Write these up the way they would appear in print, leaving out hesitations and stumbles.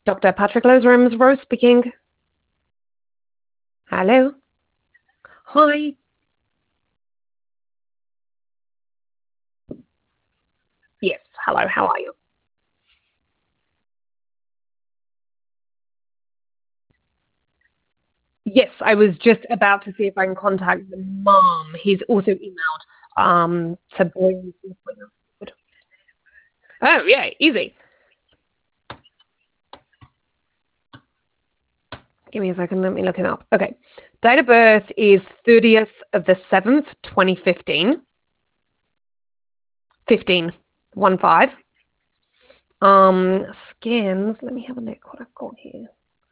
Dr. Patrick Loseram's Rose speaking. Hello. Hi. Yes. Hello. How are you? Yes, I was just about to see if I can contact the mom. He's also emailed to bring the appointment forward. Oh, yeah, easy. Give me a second. Let me look it up. Okay. Date of birth is 30th of the 7th, 2015. 15. 1 5. Scans. Let me have a look what I've got here.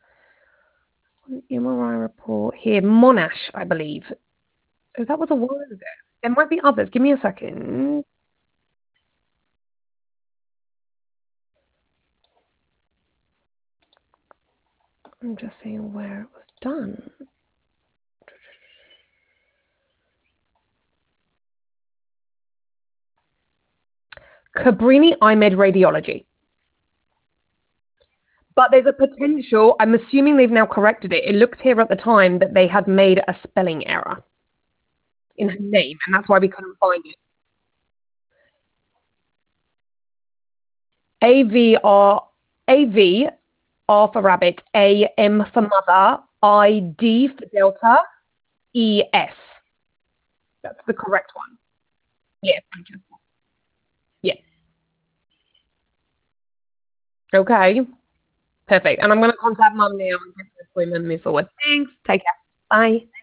MRI report here. Monash, I believe. Oh, that was a while ago. There might be others. Give me a second. I'm just seeing where it was done. Cabrini IMED Radiology. But there's a potential, I'm assuming they've now corrected it. It looked here at the time that they had made a spelling error in her name, and that's why we couldn't find it. AV, R for rabbit, A, M for mother, I, D for Delta, E, S. That's the correct one. Yeah, yeah. Okay, perfect. And I'm going to contact mum now and get the appointment move forward. Thanks. Take care. Bye.